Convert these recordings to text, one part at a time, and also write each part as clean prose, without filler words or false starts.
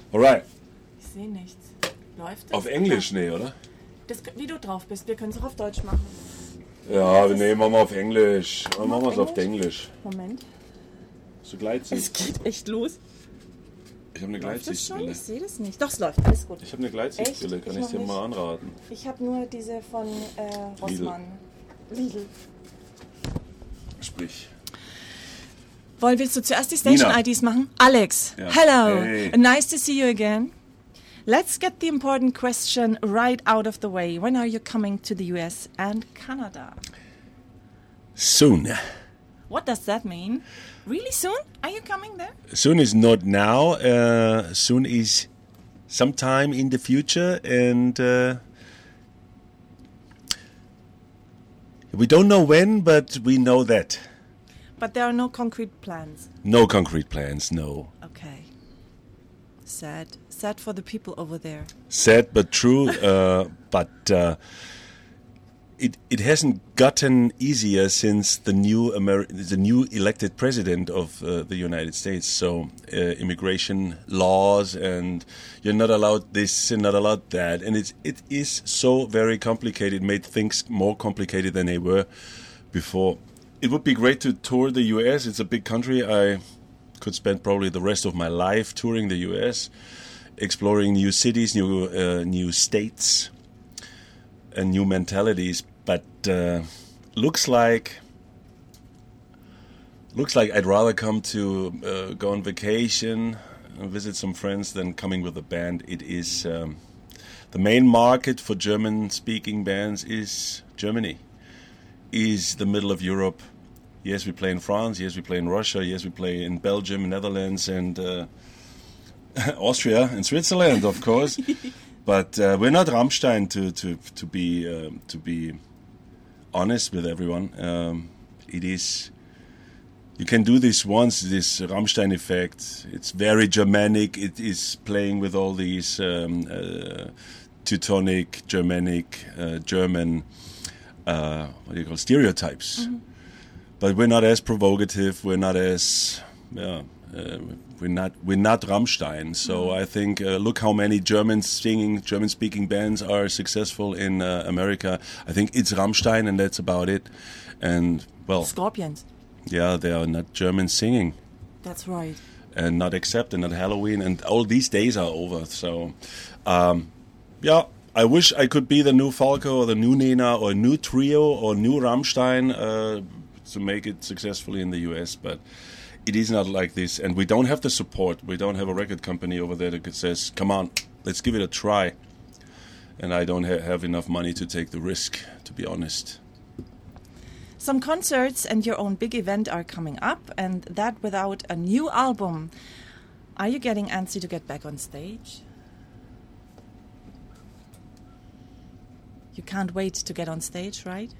Alright. Ich sehe nichts. Läuft das? Auf Englisch, nee, oder? Das, wie du drauf bist. Wir können es auch auf Deutsch machen. Ja, nee, machen wir auf Englisch. Machen wir es auf Englisch. Moment. Hast du Gleitsicht? Es geht echt los. Ich habe eine Läuft das schon? Gleitsichtbrille. Ich sehe das nicht. Doch, es läuft. Alles gut. Ich habe eine Gleitsichtbrille, Echt? kann Ich ich noch dir nicht. mal anraten. Ich habe nur diese von Rossmann. Lidl. Sprich. Willst du zuerst die Station-IDs machen? Alex, Ja. hello. Hey. Nice to see you again. Let's get the important question right out of the way. When are you coming to the US and Canada? Soon. What does that mean? Really soon? Are you coming there? Soon is not now. Soon is sometime in the future, and we don't know when, but we know that. But there are no concrete plans. No concrete plans, no. Okay. Sad. Sad for the people over there. Sad but true, but it hasn't gotten easier since the new elected president of the United States. So immigration laws, and you're not allowed this and not allowed that, and it is so very complicated. Made things more complicated than they were before. It would be great to tour the U.S. It's a big country. I could spend probably the rest of my life touring the U.S., exploring new cities, new states, and new mentalities. But looks like I'd rather come to go on vacation and visit some friends than coming with a band. It is the main market for German-speaking bands is Germany. Is the middle of Europe. Yes, we play in France. Yes, we play in Russia. Yes, we play in Belgium, Netherlands, and Austria and Switzerland, of course. But we're not Rammstein to be honest with everyone. It is. You can do this once. This Rammstein effect. It's very Germanic. It is playing with all these Teutonic, Germanic, German. What do you call stereotypes? Mm-hmm. But we're not as provocative. We're not as we're not Rammstein. So I think look how many German-speaking bands are successful in America. I think it's Rammstein, and that's about it. And well, Scorpions. Yeah, they are not German singing. That's right. And not accepted at Halloween, and all these days are over. So, yeah. I wish I could be the new Falco or the new Nena or new Trio or new Rammstein to make it successfully in the US, but it is not like this, and we don't have the support. We don't have a record company over there that says, come on, let's give it a try. And I don't have enough money to take the risk, to be honest. Some concerts and your own big event are coming up, and that without a new album. Are you getting antsy to get back on stage? You can't wait to get on stage, right?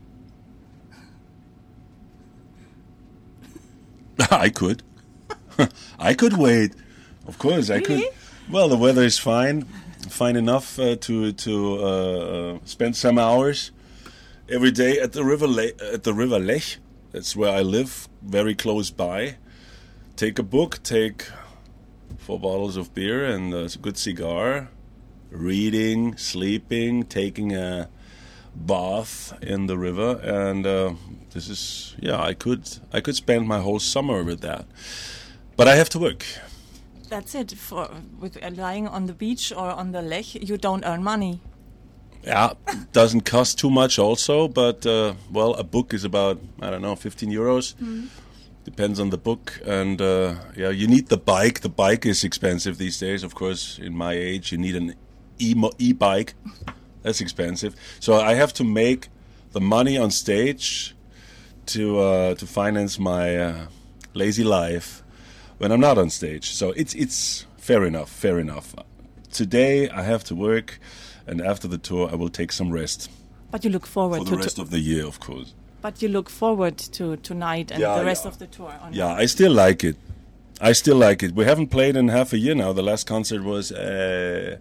I could. I could wait. Of course, I could. Well, the weather is fine enough to spend some hours every day at the river Lech. That's where I live, very close by. Take a book, take 4 bottles of beer and a good cigar. Reading, sleeping, taking a bath in the river, and this is I could spend my whole summer with that, but I have to work. That's it. With lying on the beach or on the lake, you don't earn money. Yeah, doesn't cost too much also, but well, a book is about 15 euros. Mm. Depends on the book, and you need the bike. The bike is expensive these days, of course. In my age, you need an e-bike. That's expensive. So I have to make the money on stage to finance my lazy life when I'm not on stage. So it's fair enough. Today I have to work, and after the tour I will take some rest. But you look forward for the rest of the year, of course. But you look forward to tonight and the rest of the tour. I still like it. We haven't played in half a year now. The last concert was the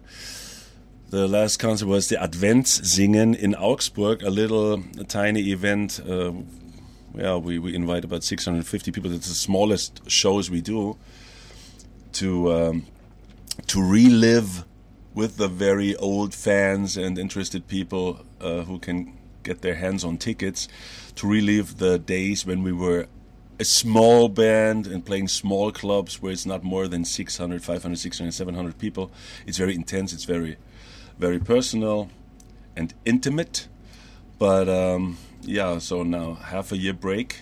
Adventssingen in Augsburg, a tiny event. We invite about 650 people. It's the smallest shows we do to to relive with the very old fans and interested people who can get their hands on tickets, to relive the days when we were a small band and playing small clubs where it's not more than 600, 500, 600, 700 people. It's very intense, it's very, very personal and intimate. But so now half a year break.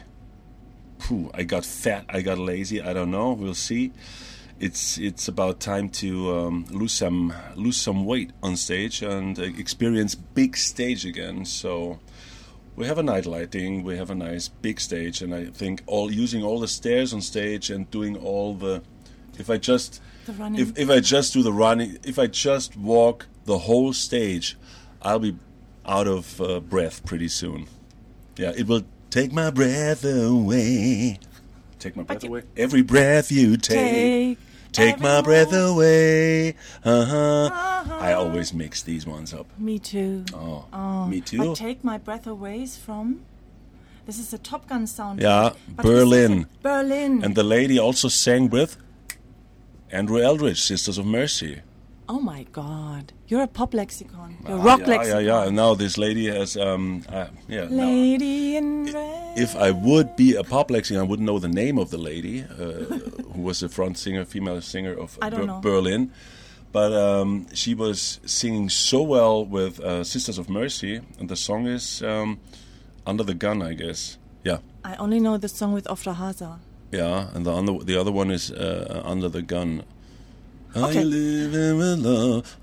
I got fat, I got lazy, I don't know, we'll see. It's about time to lose some weight on stage and experience big stage again. So we have a night lighting, we have a nice big stage, and I think using all the stairs on stage and doing all the, if I just do the running, if I just walk the whole stage, I'll be out of breath pretty soon. Yeah, it will take my breath away. Take my breath away. Every breath you take my breath away. I always mix these ones up. Me too. Oh, me too. But Take My Breath Away is from... This is a Top Gun sound. Yeah, Berlin. Berlin. And the lady also sang with Andrew Eldridge, Sisters of Mercy. Oh my God. You're a pop lexicon. You're a rock lexicon. Yeah. And now this lady has... Lady in Red. If I would be a pop lexicon, I wouldn't know the name of the lady who was the front singer, female singer of Berlin. But she was singing so well with Sisters of Mercy, and the song is Under the Gun, I guess. Yeah. I only know the song with Ofra Haza. Yeah, and the other one is Under the Gun. Okay. Are you living with love?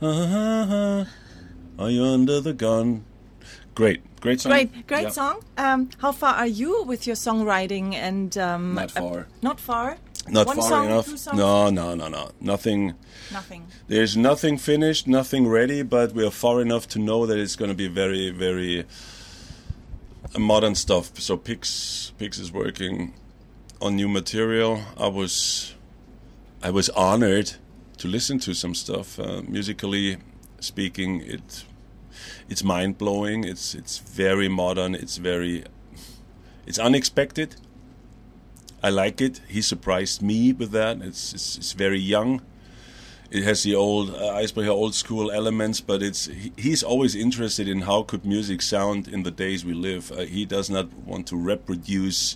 Are you under the gun? Great song. Great song. How far are you with your songwriting? And not far. Not far. Not One far song, enough. 2 songs? No. Nothing. There's nothing finished, nothing ready, but we are far enough to know that it's going to be very, very modern stuff. So Pix is working on new material. I was honored to listen to some stuff. Musically speaking, it's mind blowing. It's very modern. It's unexpected. I like it. He surprised me with that. It's very young. It has the old Icebreaker, old school elements, but he's always interested in how could music sound in the days we live. He does not want to reproduce.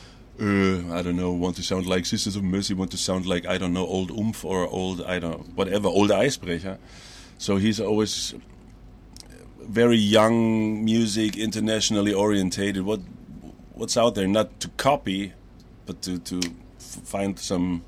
Want to sound like Sisters of Mercy, want to sound like, old Umf or old, old Icebreaker. So he's always very young music, internationally orientated. What's out there, not to copy, but to find some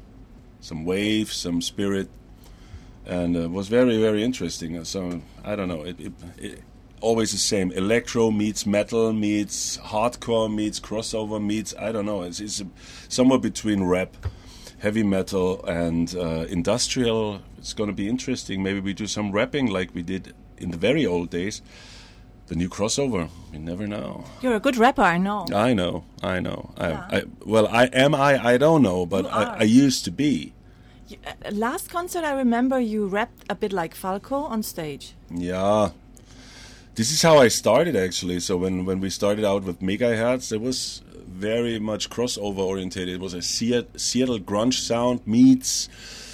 wave, some spirit. And it was very, very interesting. So, I don't know, it always the same. Electro meets metal meets hardcore meets crossover meets it's somewhere between rap, heavy metal, and industrial. It's going to be interesting. Maybe we do some rapping like we did in the very old days. The new crossover, you never know. You're a good rapper, I know. I know. Yeah. I don't know, but I used to be. Last concert I remember you rapped a bit like Falco on stage. Yeah. This is how I started, actually. So when we started out with Megahertz, it was very much crossover oriented. It was a Seattle grunge sound meets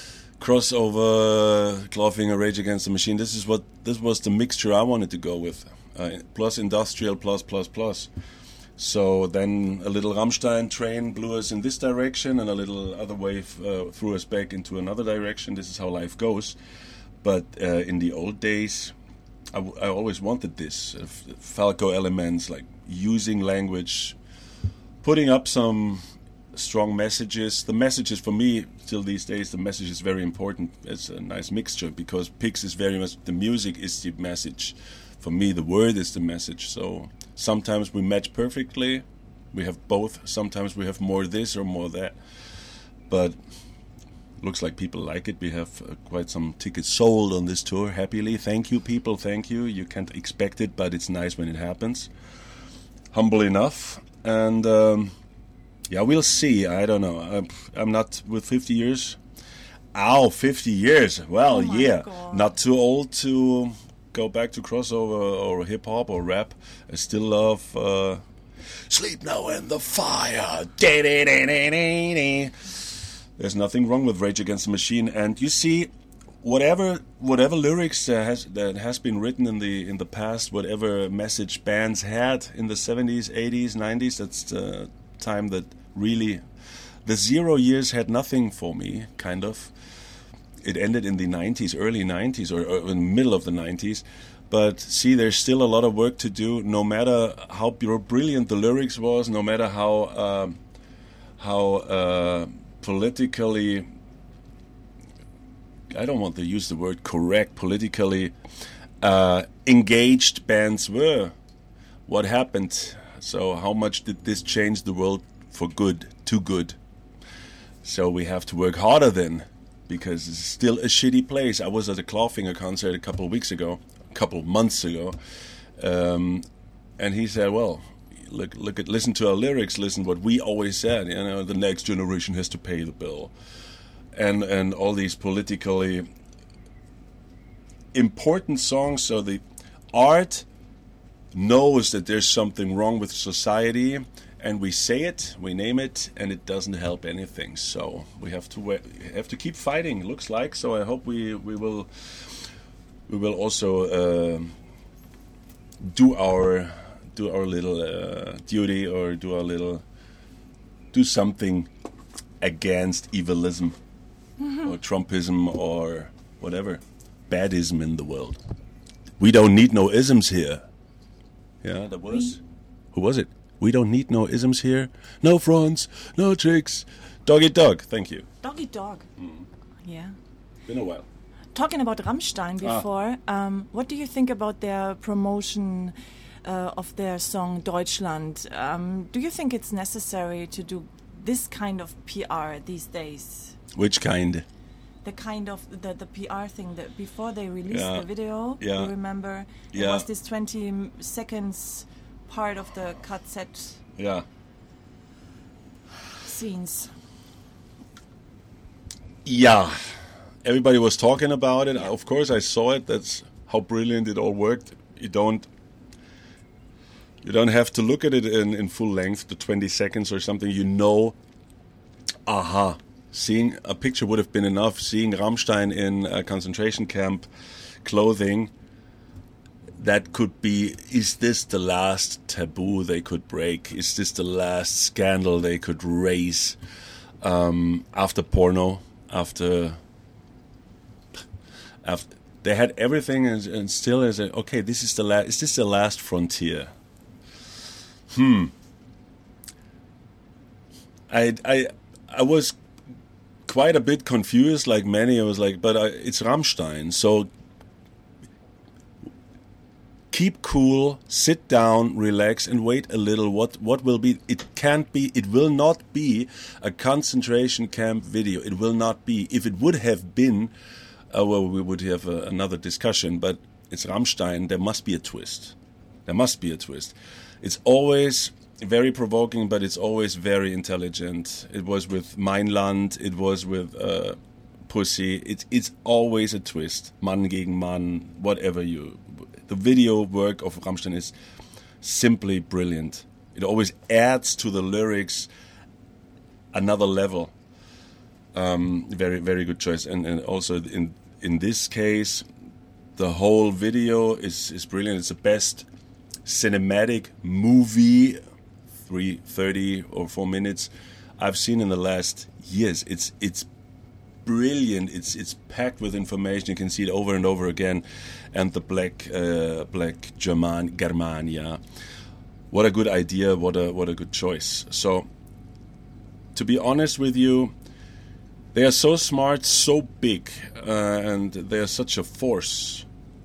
crossover, Clawfinger, Rage Against the Machine. This was the mixture I wanted to go with, plus industrial, plus. So then a little Rammstein train blew us in this direction, and a little other wave threw us back into another direction. This is how life goes. But in the old days, I always wanted this Falco elements, like using language, putting up some strong messages. The messages for me, still these days, the message is very important. It's a nice mixture because Pix is very much, the music is the message. For me, the word is the message. So sometimes we match perfectly. We have both. Sometimes we have more this or more that. But looks like people like it. We have quite some tickets sold on this tour, happily. Thank you, people. Thank you. You can't expect it, but it's nice when it happens. Humble enough. And we'll see. I don't know. I'm not with 50 years. 50 years. Well, yeah. God. Not too old to go back to crossover or hip-hop or rap. I still love Sleep Now in the Fire. There's nothing wrong with Rage Against the Machine. And you see, whatever lyrics that has been written in the past, whatever message bands had in the 70s, 80s, 90s, that's the time that really the 0 years had nothing for me, kind of. It ended in the 90s, early 90s, or in the middle of the 90s. But see, there's still a lot of work to do, no matter how brilliant the lyrics was, no matter how politically, I don't want to use the word correct, politically engaged bands were. What happened? So how much did this change the world for good, too good? So we have to work harder then, because it's still a shitty place. I was at a Clawfinger concert a couple of months ago, and he said, well, listen to our lyrics, listen what we always said, you know, the next generation has to pay the bill. And all these politically important songs. So the art knows that there's something wrong with society, and we say it, we name it, and it doesn't help anything. So we have to keep fighting. Looks like. So I hope we will also do our little duty, or do something against evilism. Or Trumpism, or whatever badism in the world. We don't need no isms here. Yeah, that was. Who was it? We don't need no isms here. No fronts, no tricks. Doggy dog. Thank you. Doggy dog. Yeah. Been a while. Talking about Rammstein before, what do you think about their promotion of their song Deutschland? Do you think it's necessary to do this kind of PR these days? Which kind? The kind of the PR thing that before they released the video, yeah. you remember? It was this 20 seconds part of the cassette scenes. Yeah. Everybody was talking about it. Of course, I saw it. That's how brilliant it all worked. You don't have to look at it in full length, the 20 seconds or something. You know, seeing a picture would have been enough. Seeing Rammstein in a concentration camp clothing, that could be, is this the last taboo they could break? Is this the last scandal they could raise after porno? After they had everything, and still is okay, this is the last. Is this the last frontier? I was quite a bit confused, like many. I was like, but it's Rammstein, so keep cool, sit down, relax, and wait a little. What will be? It can't be. It will not be a concentration camp video. It will not be. If it would have been, well, we would have another discussion. But it's Rammstein. There must be a twist. There must be a twist. It's always very provoking, but it's always very intelligent. It was with Mainland, it was with Pussy. It's always a twist. Mann gegen Mann, whatever you. The video work of Rammstein is simply brilliant. It always adds to the lyrics another level. Very, very good choice. And also in this case, the whole video is brilliant. It's the best cinematic movie, 30 or 4 minutes, I've seen in the last years. It's brilliant. It's packed with information. You can see it over and over again. And the black Germania. What a good idea. What a good choice. So, to be honest with you, they are so smart, so big, and they are such a force.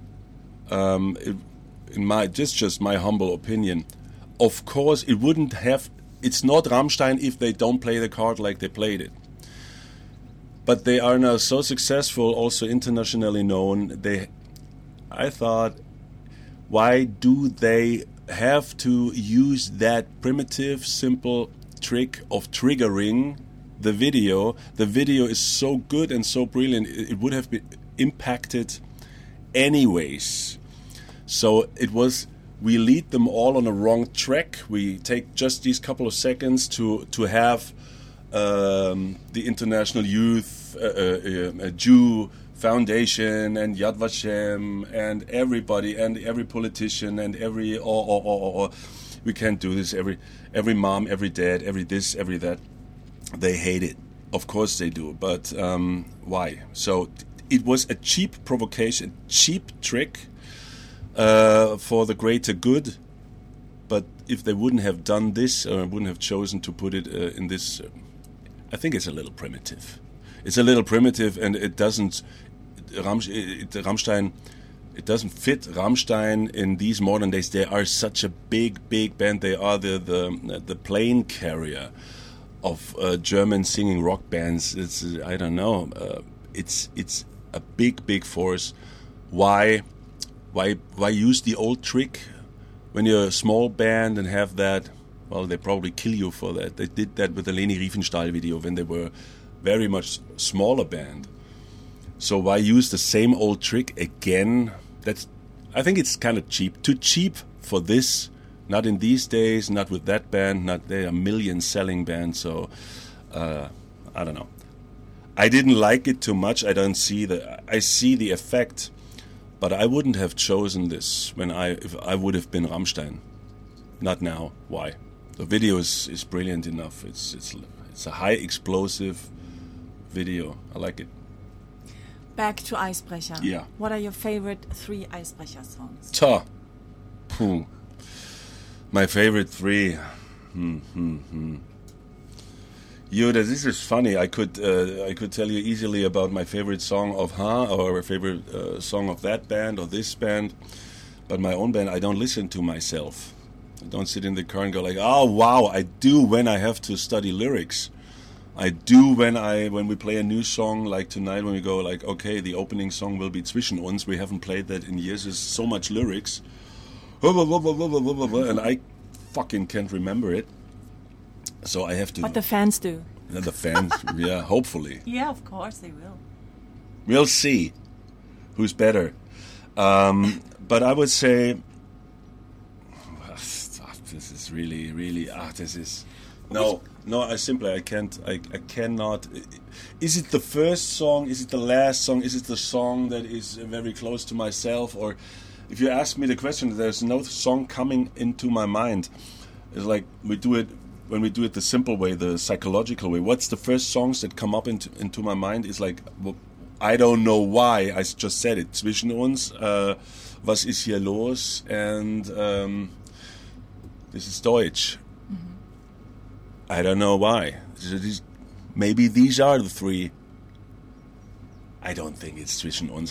Just my humble opinion. Of course, it wouldn't have. It's not Rammstein if they don't play the card like they played it. But they are now so successful, also internationally known. I thought, why do they have to use that primitive, simple trick of triggering the video? The video is so good and so brilliant. It would have been impacted anyways. So it was. We lead them all on a wrong track. We take just these couple of seconds to have the international youth, Jew Foundation and Yad Vashem and everybody and every politician and every we can't do this. Every mom, every dad, every this, every that. They hate it. Of course they do. But why? So it was a cheap provocation, cheap trick for the greater good. But if they wouldn't have done this, or wouldn't have chosen to put it in this, I think it's a little primitive. It's a little primitive, and it doesn't. Rammstein. It doesn't fit Rammstein in these modern days. They are such a big band. They are the plane carrier of German singing rock bands. It's I don't know. It's a big force. Why use the old trick when you're a small band and have that? Well, they probably kill you for that. They did that with the Leni Riefenstahl video when they were very much smaller band. So why use the same old trick again? I think it's kind of cheap. Too cheap for this. Not in these days. Not with that band. They are million-selling band. So I don't know. I didn't like it too much. I see the effect, but I wouldn't have chosen this if I would have been Rammstein. Not now. Why? The video is brilliant enough. It's a high explosive video. I like it. Back to Eisbrecher. Yeah. What are your favorite 3 Eisbrecher songs? My favorite 3. This is funny. I could tell you easily about my favorite song of or a favorite song of that band or this band, but my own band I don't listen to myself. I don't sit in the car and go like, oh wow. I do when I have to study lyrics. I do when we play a new song, like tonight when we go like, okay, the opening song will be Zwischen uns. We haven't played that in years. There's so much lyrics. And I fucking can't remember it. So I have to... But the fans do. The fans, yeah, hopefully. Yeah, of course they will. We'll see who's better. But I would say... This is really... this is... No, I cannot. Is it the first song? Is it the last song? Is it the song that is very close to myself? Or if you ask me the question, there's no song coming into my mind. It's like when we do it the simple way, the psychological way. What's the first songs that come up into my mind? Is like, well, I don't know why. I just said it. Zwischen uns, Was ist hier los? And this is Deutsch. I don't know why. Maybe these are the 3. I don't think it's Zwischen uns.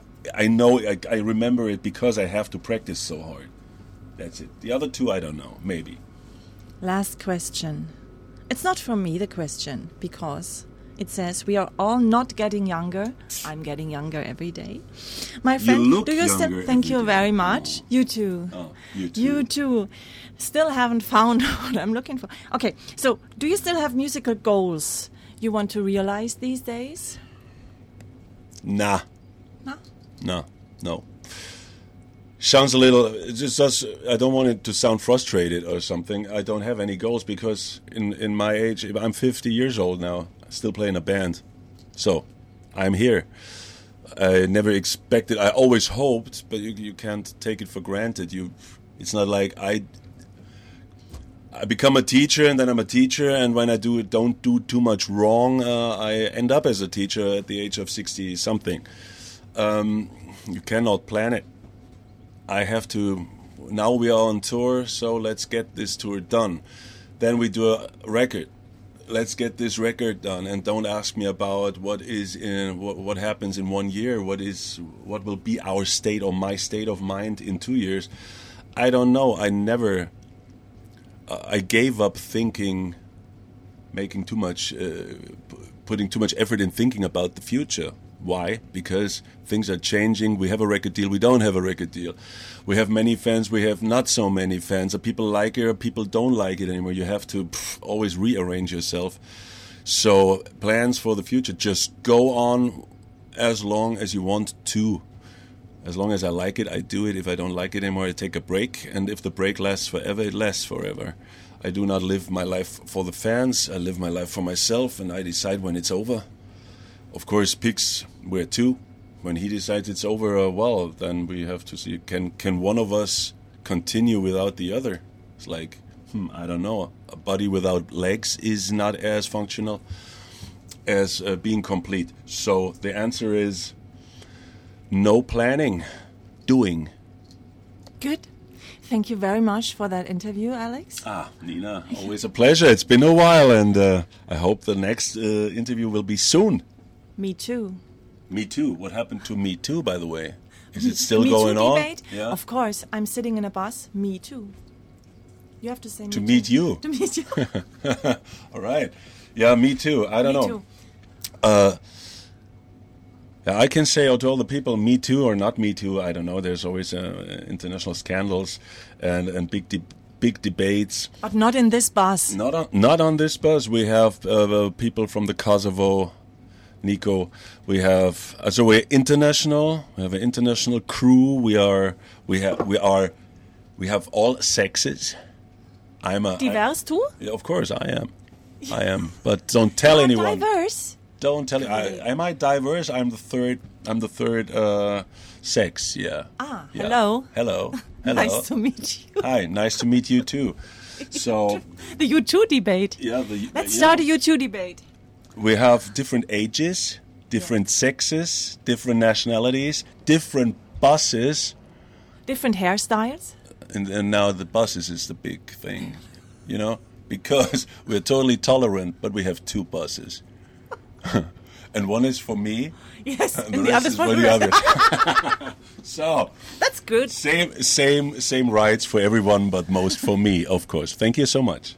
I remember it because I have to practice so hard. That's it. The other 2, I don't know. Maybe. Last question. It's not from me, the question, because it says we are all not getting younger. I'm getting younger every day. My friend, you look younger. Thank you very much. Oh. You too. Oh, you too. You too. Still haven't found what I'm looking for. Okay, so do you still have musical goals you want to realize these days? Nah. No? No. Sounds a little... I don't want it to sound frustrated or something. I don't have any goals because in my age, I'm 50 years old now, still playing a band. So, I'm here. I never expected... I always hoped, but you can't take it for granted. It's not like I become a teacher and then I'm a teacher, and when I don't do too much wrong, I end up as a teacher at the age of 60-something. You cannot plan it. I have to... Now we are on tour, so let's get this tour done. Then we do a record. Let's get this record done, and don't ask me about what happens in 1 year. What will be our state or my state of mind in 2 years? I don't know. I gave up thinking, making too much, putting too much effort in thinking about the future. Why? Because things are changing. We have a record deal. We don't have a record deal. We have many fans. We have not so many fans. People like it or people don't like it anymore. You have to always rearrange yourself. So plans for the future, just go on as long as you want to. As long as I like it, I do it. If I don't like it anymore, I take a break. And if the break lasts forever, it lasts forever. I do not live my life for the fans. I live my life for myself, and I decide when it's over. Of course, pigs, we're 2. when he decides it's over, well, then we have to see, can one of us continue without the other? It's like, I don't know. A body without legs is not as functional as being complete. So the answer is no planning, doing. Good. Thank you very much for that interview, Alex. Nina, always a pleasure. It's been a while, and I hope the next interview will be soon. Me too. Me too. What happened to Me Too, by the way? Is it still Me going Too on? Debate? Yeah. Of course. I'm sitting in a bus. Me too. You have to say me to too. meet you. To meet you. All right. Yeah, me too. I don't know. Too. I can say to all the people, me too or not me too, I don't know. There's always international scandals and big debates. But not in this bus. Not on this bus. We have people from the Kosovo, Nico. We have so we're international. We have an international crew. We have all sexes. Diverse too? Yeah, of course I am. But don't tell anyone. Diverse. Don't tell. Am I diverse? I'm the third. Sex. Yeah. Yeah. Hello. Hello. Nice to meet you. Hi. Nice to meet you too. So the U2 debate. Yeah. Let's start a U2 debate. We have different ages, different sexes, different nationalities, different buses, different hairstyles. And now the buses is the big thing, because we're totally tolerant, but we have two buses. And one is for me, yes, and the other is for the others. So that's good. Same rights for everyone, but most for me, of course. Thank you so much.